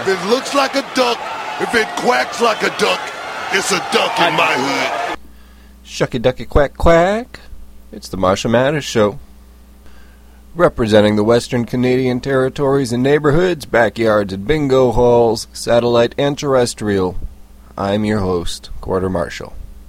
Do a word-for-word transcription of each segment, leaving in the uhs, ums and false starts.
If it looks like a duck, if it quacks like a duck, it's a duck in my hood. Shucky ducky quack quack. It's the Marshall Mathers Show. Representing the Western Canadian territories and neighborhoods, backyards and bingo halls, satellite and terrestrial, I'm your host, Quarter Marshall.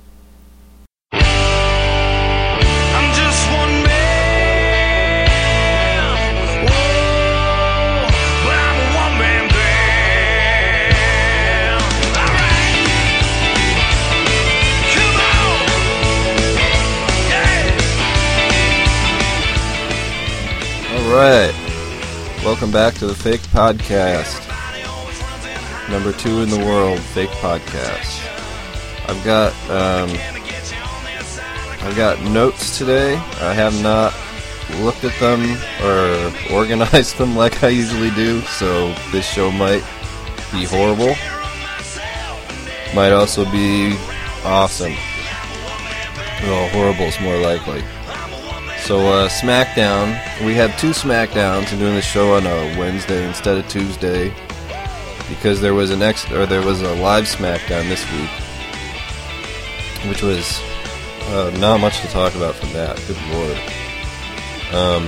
Alright, welcome back to the Fake Podcast, number two in the world, Fake Podcast. I've got, um, I've got notes today. I have not looked at them or organized them like I usually do, so this show might be horrible. Might also be awesome. Well, horrible is more likely. So, uh, SmackDown, we had two SmackDowns and doing the show on a Wednesday instead of Tuesday because there was an ex, or there was a live SmackDown this week, which was, uh, not much to talk about from that, good lord. Um,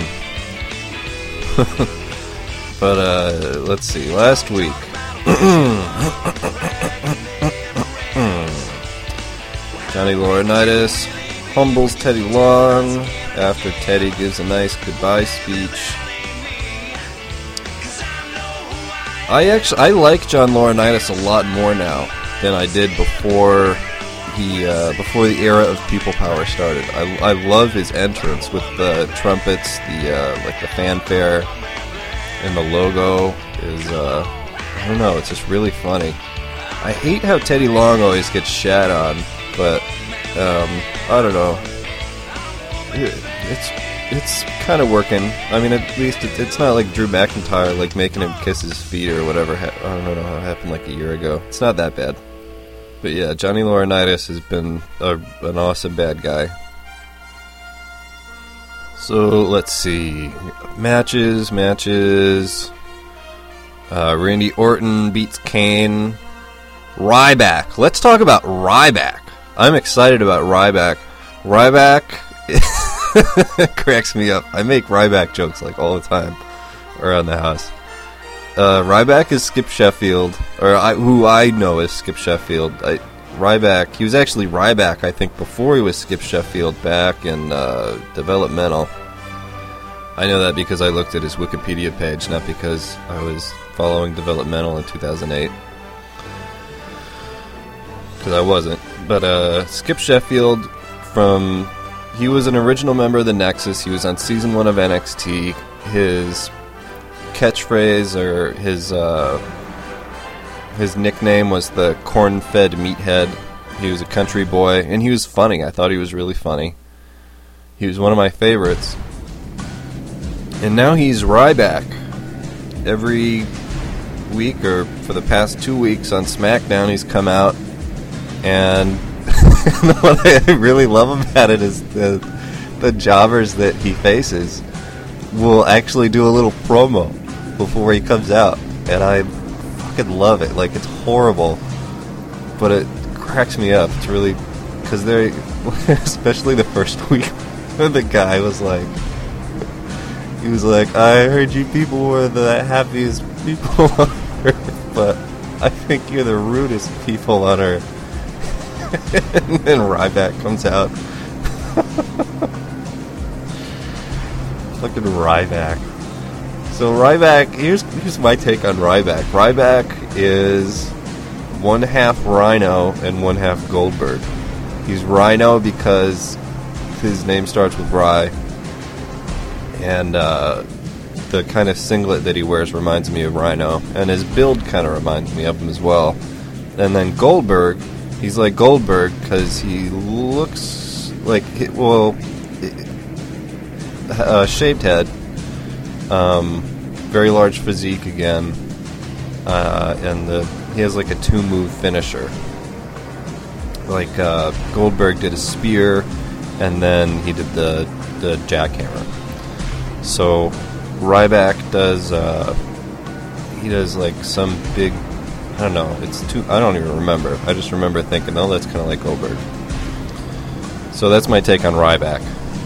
but, uh, let's see, last week, Johnny Laurinaitis humbles Teddy Long after Teddy gives a nice goodbye speech. I actually I like John Laurinaitis a lot more now than I did before he uh, before the era of People Power started. I, I love his entrance with the trumpets, the uh, like the fanfare, and the logo is uh, I don't know, it's just really funny. I hate how Teddy Long always gets shat on, but um, I don't know. It's it's kind of working. I mean, at least it, it's not like Drew McIntyre, like making him kiss his feet or whatever. Ha- I don't know how it happened like a year ago. It's not that bad. But yeah, Johnny Laurinaitis has been a, an awesome bad guy. So let's see, matches, matches. Uh, Randy Orton beats Kane. Ryback. Let's talk about Ryback. I'm excited about Ryback. Ryback cracks me up. I make Ryback jokes like all the time around the house. Uh, Ryback is Skip Sheffield, or I, who I know as Skip Sheffield. I, Ryback, he was actually Ryback, I think, before he was Skip Sheffield back in uh, Developmental. I know that because I looked at his Wikipedia page, not because I was following Developmental in two thousand eight. Because I wasn't. But uh, Skip Sheffield from... He was an original member of the Nexus. He was on season one of N X T. His catchphrase or his uh, his nickname was the corn-fed meathead. He was a country boy, and he was funny. I thought he was really funny. He was one of my favorites. And now he's Ryback. Every week, or for the past two weeks on SmackDown, he's come out and... what I really love about it is the the jobbers that he faces will actually do a little promo before he comes out, and I fucking love it. Like, it's horrible, but it cracks me up. It's really, because they're, especially the first week, when the guy was like, he was like, I heard you people were the happiest people on earth, but I think you're the rudest people on earth. And then Ryback comes out. Fucking Ryback. So Ryback, here's here's my take on Ryback. Ryback is one half Rhino and one half Goldberg. He's Rhino because his name starts with Rye, and uh, the kind of singlet that he wears reminds me of Rhino, and his build kind of reminds me of him as well. And then Goldberg, he's like Goldberg because he looks like, well, uh, shaved head, um, very large physique again, uh, and the he has like a two-move finisher. Like uh, Goldberg did a spear, and then he did the the jackhammer. So Ryback does. Uh, he does like some big, I don't know, it's too, I don't even remember. I just remember thinking, oh, that's kind of like Goldberg. So that's my take on Ryback.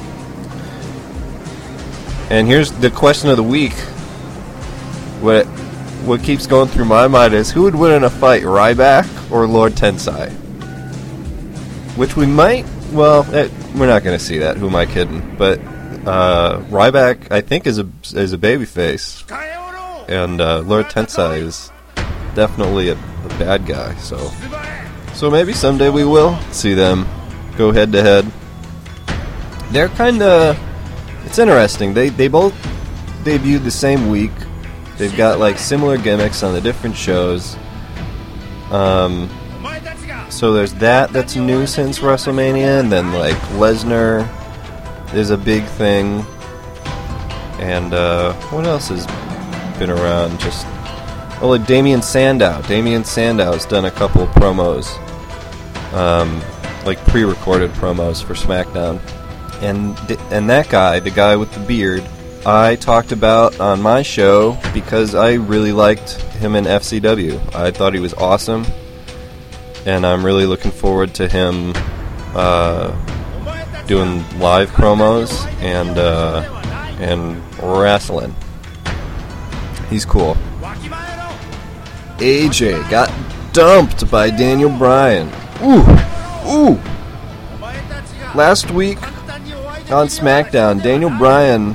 And here's the question of the week. What what keeps going through my mind is, who would win in a fight, Ryback or Lord Tensai? Which we might, well, it, we're not going to see that. Who am I kidding? But uh, Ryback, I think, is a is a babyface, and uh, Lord Tensai is definitely a, a bad guy. So, so maybe someday we will see them go head to head. They're kind of, it's interesting. They they both debuted the same week. They've got like similar gimmicks on the different shows. Um, so there's that that's new since WrestleMania, and then like Lesnar is a big thing. And uh, what else has been around? Just oh, like Damian Sandow. Damian Sandow's done a couple of promos, um, like pre-recorded promos for SmackDown. And and that guy, the guy with the beard, I talked about on my show because I really liked him in F C W. I thought he was awesome, and I'm really looking forward to him uh, doing live promos and uh, and wrestling. He's cool. A J got dumped by Daniel Bryan. Ooh, ooh. Last week on SmackDown, Daniel Bryan,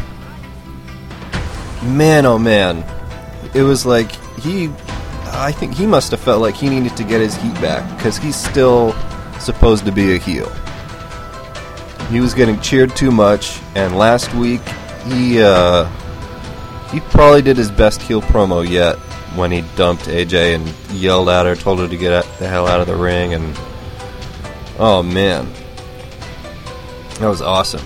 man oh man, it was like he, I think he must have felt like he needed to get his heat back, because he's still supposed to be a heel. He was getting cheered too much, and last week he uh, he probably did his best heel promo yet when he dumped A J and yelled at her, told her to get the hell out of the ring, and oh man, that was awesome.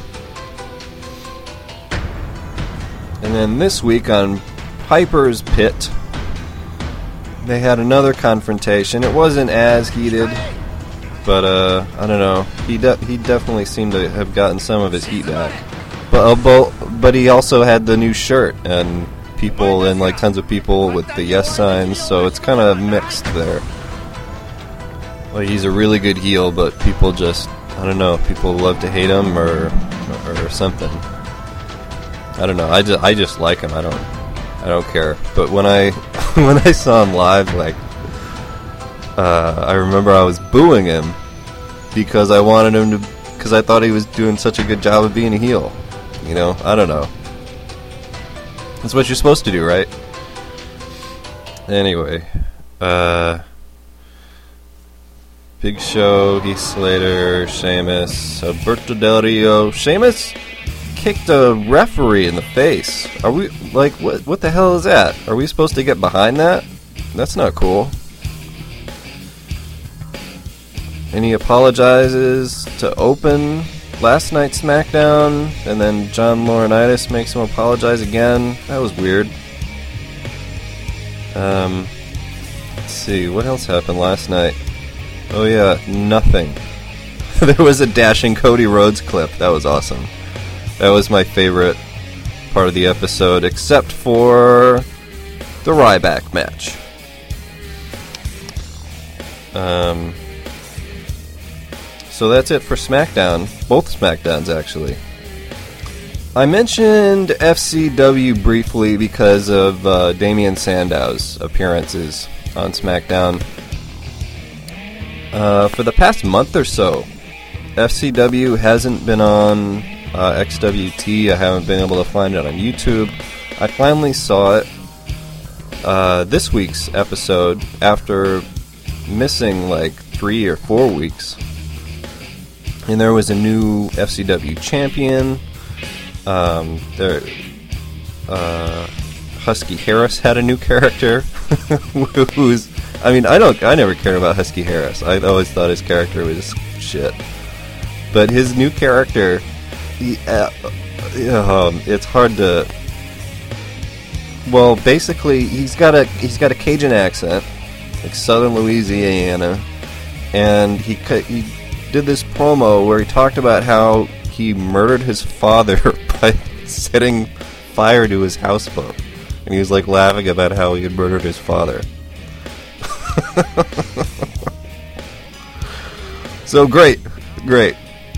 And then this week on Piper's Pit, they had another confrontation. It wasn't as heated, but uh, I don't know. He de- he definitely seemed to have gotten some of his heat back. But uh, bo- but he also had the new shirt, and people and like tons of people with the yes signs. So it's kind of mixed there. Like, he's a really good heel, but people just, I don't know. People love to hate him or or, or something. I don't know. I just, I just like him. I don't I don't care. But when I when I saw him live, like uh, I remember I was booing him because I wanted him to, because I thought he was doing such a good job of being a heel. You know, I don't know. That's what you're supposed to do, right? Anyway, uh, Big Show, Heath Slater, Sheamus, Alberto Del Rio. Sheamus kicked a referee in the face. Are we, like, what what the hell is that? Are we supposed to get behind that? That's not cool. And he apologizes to open last night's SmackDown, and then John Laurinaitis makes him apologize again. That was weird. Um, let's see, what else happened last night? Oh yeah, nothing. There was a dashing Cody Rhodes clip. That was awesome. That was my favorite part of the episode, except for the Ryback match. Um, so that's it for SmackDown. Both SmackDowns, actually. I mentioned F C W briefly because of uh, Damian Sandow's appearances on SmackDown. Uh, for the past month or so, F C W hasn't been on uh, X W T. I haven't been able to find it on YouTube. I finally saw it uh, this week's episode after missing like three or four weeks. And there was a new F C W champion. Um, there, uh, Husky Harris had a new character. Who's, I mean, I don't, I never cared about Husky Harris. I always thought his character was shit. But his new character, he, uh, um, it's hard to. Well, basically, he's got a he's got a Cajun accent, like Southern Louisiana, and he he did this promo where he talked about how he murdered his father by setting fire to his houseboat. And he was like laughing about how he had murdered his father. So great, great.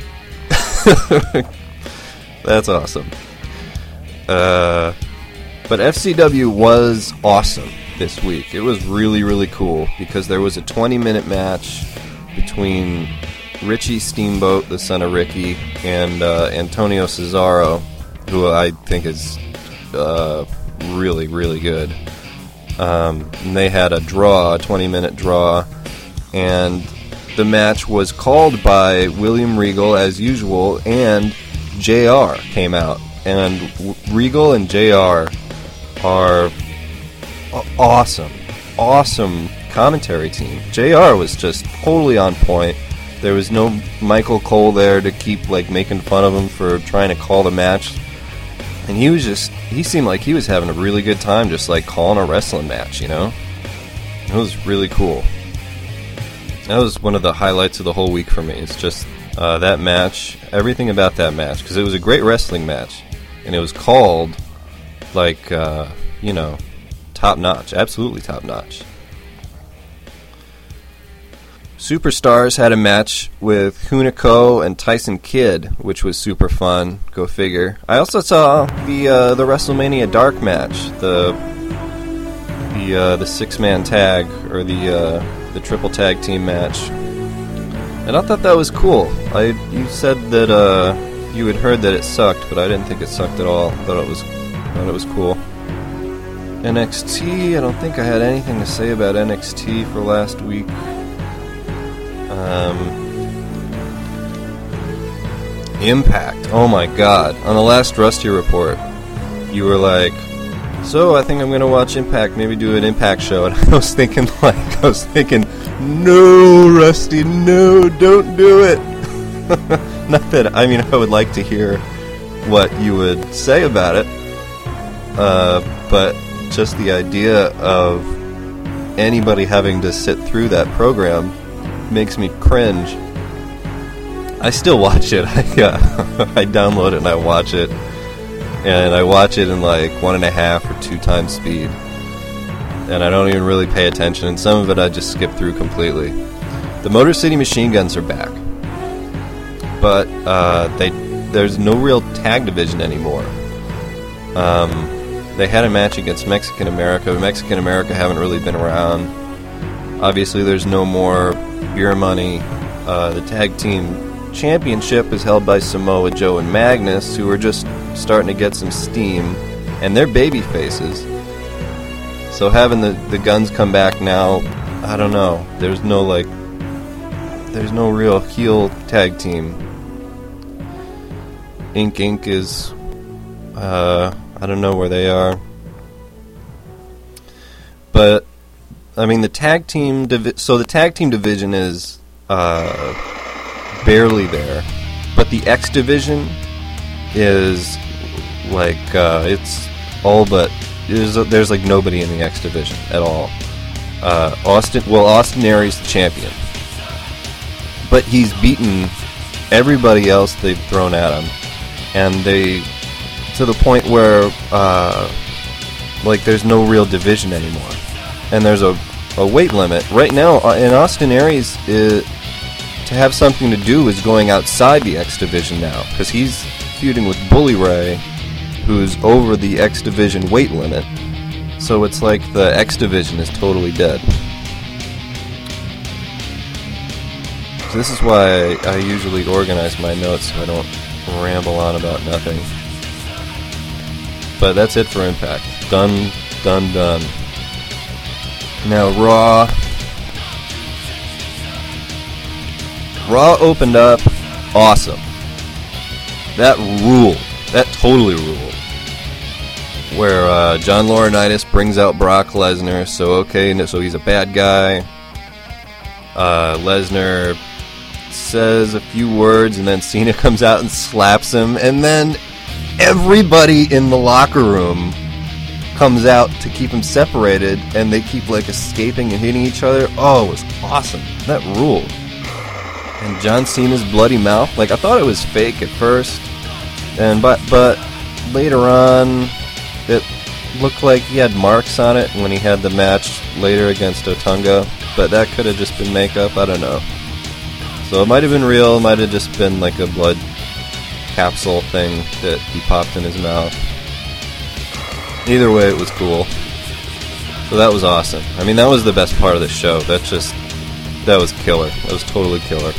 That's awesome. Uh, but F C W was awesome this week. It was really, really cool because there was a twenty-minute match between Richie Steamboat, the son of Ricky, and uh, Antonio Cesaro, who I think is uh, really, really good. Um, and they had a draw, a twenty-minute draw, and the match was called by William Regal as usual, and J R came out. And w- Regal and J R are a- awesome, awesome commentary team. J R was just totally on point. There was no Michael Cole there to keep like making fun of him for trying to call the match. And he was just, he seemed like he was having a really good time just like calling a wrestling match, you know? It was really cool. That was one of the highlights of the whole week for me. It's just uh, that match, everything about that match, because it was a great wrestling match, and it was called like, uh, you know, top notch, absolutely top notch. Superstars had a match with Hunico and Tyson Kidd, which was super fun. Go figure. I also saw the uh, the WrestleMania Dark match, the the uh, the six man tag or the. Uh, the triple tag team match, and I thought that was cool. I you said that uh, you had heard that it sucked, but I didn't think it sucked at all. I thought it was thought it was cool. N X T, I don't think I had anything to say about N X T for last week. Um, Impact. Oh my God! On the last Rusty report, you were like, so I think I'm gonna watch Impact, maybe do an Impact show, and I was thinking like, I was thinking, no, Rusty, no, don't do it. Not that, I mean, I would like to hear what you would say about it, uh, but just the idea of anybody having to sit through that program makes me cringe. I still watch it. I, uh, I download it and I watch it. And I watch it in like one and a half or two times speed. And I don't even really pay attention. And some of it I just skip through completely. The Motor City Machine Guns are back. But uh, they there's no real tag division anymore. Um, they had a match against Mexican America. Mexican America haven't really been around. Obviously there's no more beer money. Uh, the tag team championship is held by Samoa Joe and Magnus, who are just starting to get some steam, and they're baby faces. So having the, the Guns come back now, I don't know. There's no like, there's no real heel tag team. Ink Inc is, uh, I don't know where they are, but I mean the tag team. Divi- so the tag team division is uh, barely there, but the X division is like uh, it's all but there's, there's like nobody in the X division at all. Uh, Austin, well, Austin Aries the champion, but he's beaten everybody else they've thrown at him, and they to the point where uh, like there's no real division anymore, and there's a, a weight limit right now. In Austin Aries, it, to have something to do is going outside the X division now, because he's feuding with Bully Ray, who's over the X division weight limit. So it's like the X division is totally dead. So this is why I usually organize my notes so I don't ramble on about nothing. But that's it for Impact. Done, done, done. Now Raw. Raw opened up awesome. That ruled. That totally ruled. Where uh, John Laurinaitis brings out Brock Lesnar. So okay, so he's a bad guy. Uh, Lesnar says a few words, and then Cena comes out and slaps him, and then everybody in the locker room comes out to keep him separated, and they keep like escaping and hitting each other. Oh, it was awesome. That ruled. And John Cena's bloody mouth, like I thought it was fake at first, and but but later on, it looked like he had marks on it when he had the match later against Otunga, but that could have just been makeup, I don't know. So it might have been real, it might have just been like a blood capsule thing that he popped in his mouth. Either way, it was cool. So that was awesome. I mean, that was the best part of the show. That just, that was killer. That was totally killer.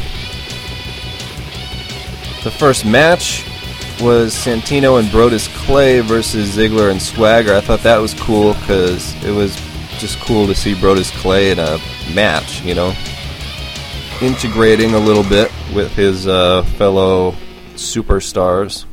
The first match was Santino and Brodus Clay versus Ziggler and Swagger. I thought that was cool because it was just cool to see Brodus Clay in a match, you know, integrating a little bit with his uh, fellow superstars.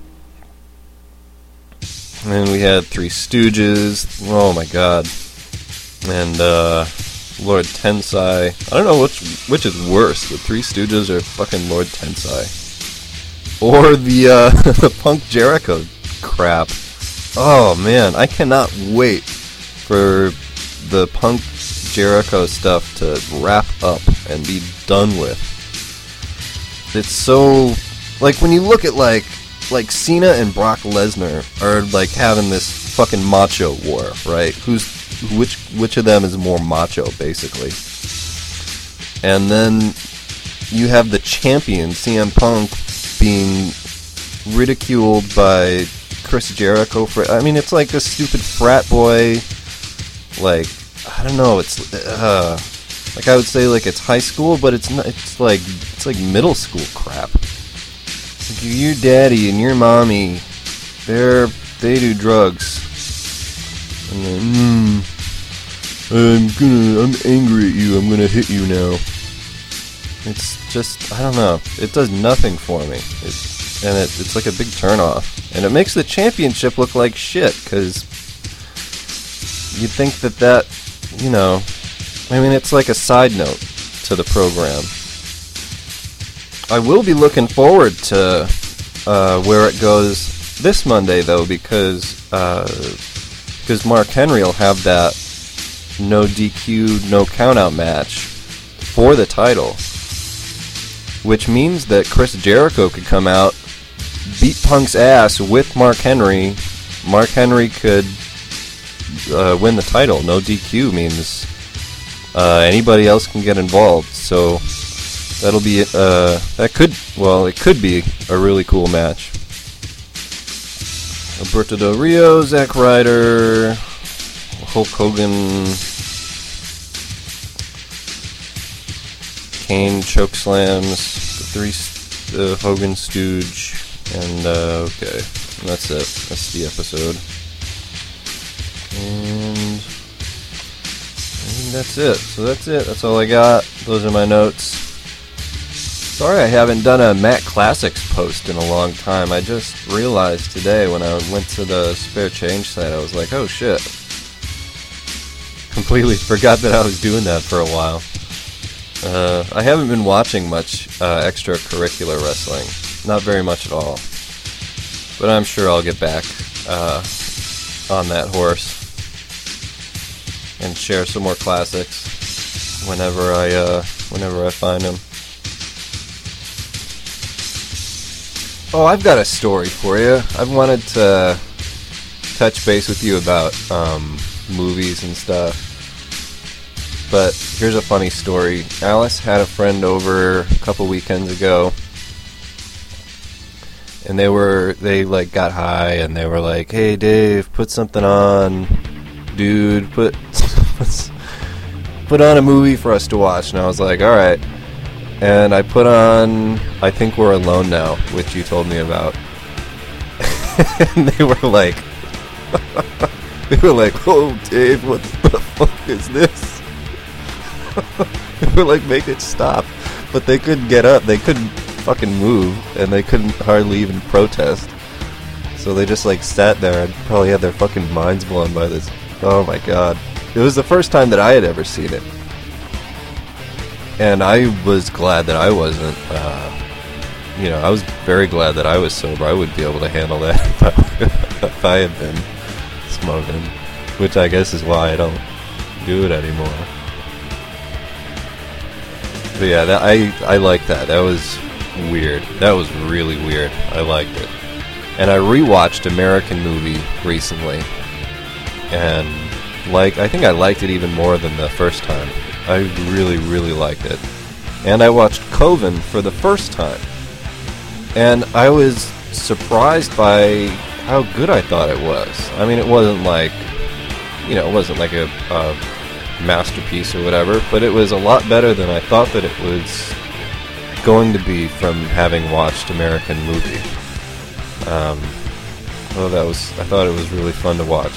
And then we had Three Stooges. Oh my god. And uh, Lord Tensai. I don't know which which is worse, the Three Stooges or fucking Lord Tensai. Or the, uh, the Punk Jericho crap. Oh man, I cannot wait for the Punk Jericho stuff to wrap up and be done with. It's so, like, when you look at like like Cena and Brock Lesnar are like having this fucking macho war, right? Who's which which of them is more macho, basically? And then you have the champion C M Punk being ridiculed by Chris Jericho for, I mean, it's like a stupid frat boy, like, I don't know, it's, uh, like I would say like it's high school, but it's not, it's like, it's like middle school crap. Like your daddy and your mommy, they're, they do drugs. And then, mm, I'm gonna, I'm angry at you, I'm gonna hit you now. It's just, I don't know, it does nothing for me, it, and it, it's like a big turnoff, and it makes the championship look like shit, because you'd think that that, you know, I mean, it's like a side note to the program. I will be looking forward to uh, where it goes this Monday, though, because, uh, because Mark Henry will have that no D Q, no countout match for the title. Which means that Chris Jericho could come out, beat Punk's ass with Mark Henry. Mark Henry could uh, win the title. No D Q means uh, anybody else can get involved. So that'll be uh, that could well it could be a really cool match. Alberto Del Rio, Zack Ryder, Hulk Hogan, Kane chokeslams, the three uh, Hogan Stooge, and uh, okay, and that's it. That's the episode, and I think that's it. So that's it. That's all I got. Those are my notes. Sorry I haven't done a Matt Classics post in a long time. I just realized today when I went to the Spare Change site, I was like, oh shit. Completely forgot that I was doing that for a while. Uh, I haven't been watching much uh, extracurricular wrestling. Not very much at all. But I'm sure I'll get back uh, on that horse and share some more classics whenever I uh, whenever I find them. Oh, I've got a story for you. I've wanted to touch base with you about um, movies and stuff. But here's a funny story. Alice had a friend over a couple weekends ago, and they were, they like got high, and they were like, hey Dave, put something on, dude, put, put on a movie for us to watch. And I was like, alright. And I put on I Think We're Alone Now, which you told me about. And they were like, they were like, oh Dave, what the fuck is this? They were like, make it stop. But they couldn't get up. They couldn't fucking move. And they couldn't hardly even protest. So they just like sat there and probably had their fucking minds blown by this. Oh my god. It was the first time that I had ever seen it. And I was glad that I wasn't, uh, you know, I was very glad that I was sober. I would be able to handle that if I, if I had been smoking. Which I guess is why I don't do it anymore. But yeah, that, I, I like that. That was weird. That was really weird. I liked it. And I rewatched American Movie recently. and like I think I liked it even more than the first time. I really, really liked it. And I watched Coven for the first time, and I was surprised by how good I thought it was. I mean, it wasn't like, you know, it wasn't like a, a masterpiece or whatever, but it was a lot better than I thought that it was going to be from having watched American Movie. Um, oh, that was, I thought it was really fun to watch.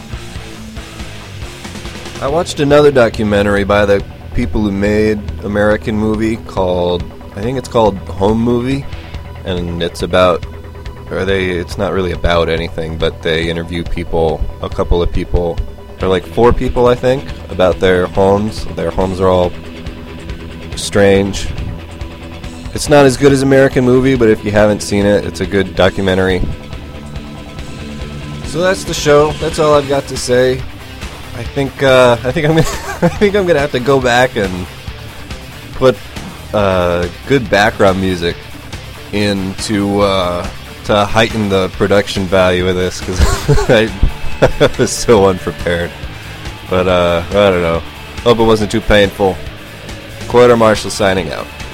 I watched another documentary by the people who made American Movie called, I think it's called Home Movie, and it's about, or they, it's not really about anything, but they interview people, a couple of people, or like four people, I think, about their homes. Their homes are all strange. It's not as good as American Movie, but if you haven't seen it, it's a good documentary. So that's the show. That's all I've got to say. I think uh, I think I'm gonna I think I'm gonna have to go back and put uh, good background music in to uh, to heighten the production value of this, because I, I was so unprepared. But uh, I don't know. Hope it wasn't too painful. Quarter Marshall signing out.